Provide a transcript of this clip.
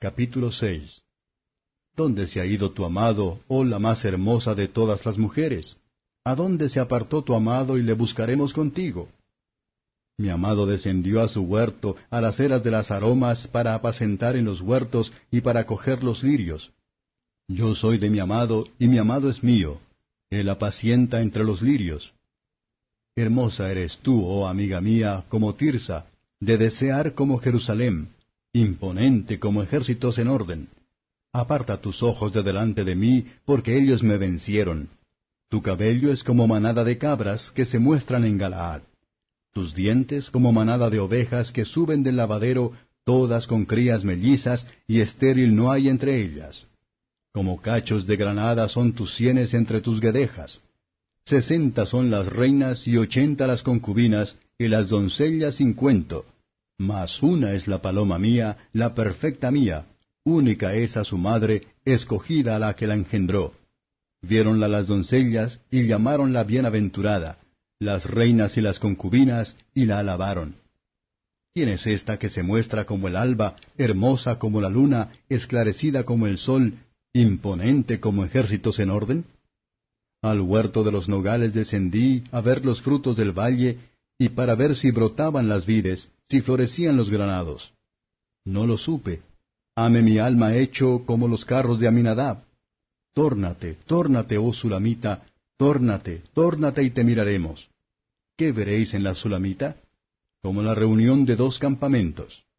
Capítulo 6. ¿Dónde se ha ido tu amado, oh la más hermosa de todas las mujeres? ¿A dónde se apartó tu amado y le buscaremos contigo? Mi amado descendió a su huerto, a las eras de las aromas, para apacentar en los huertos y para coger los lirios. Yo soy de mi amado, y mi amado es mío. Él apacienta entre los lirios. Hermosa eres tú, oh amiga mía, como Tirsa, de desear como Jerusalén, imponente como ejércitos en orden. Aparta tus ojos de delante de mí, porque ellos me vencieron. Tu cabello es como manada de cabras que se muestran en Galaad. Tus dientes como manada de ovejas que suben del lavadero, todas con crías mellizas, y estéril no hay entre ellas. Como cachos de granada son tus sienes entre tus guedejas. 60 son las reinas y 80 las concubinas, y las doncellas 50. Mas una es la paloma mía, la perfecta mía, única es a su madre, escogida a la que la engendró. Viéronla las doncellas, y llamáronla bienaventurada, las reinas y las concubinas, y la alabaron. ¿Quién es esta que se muestra como el alba, hermosa como la luna, esclarecida como el sol, imponente como ejércitos en orden? Al huerto de los nogales descendí a ver los frutos del valle, y para ver si brotaban las vides, si florecían los granados. No lo supe. Hame mi alma hecho como los carros de Aminadab. Tórnate, tórnate, oh Sulamita, tórnate, tórnate y te miraremos. ¿Qué veréis en la Sulamita? Como la reunión de dos campamentos.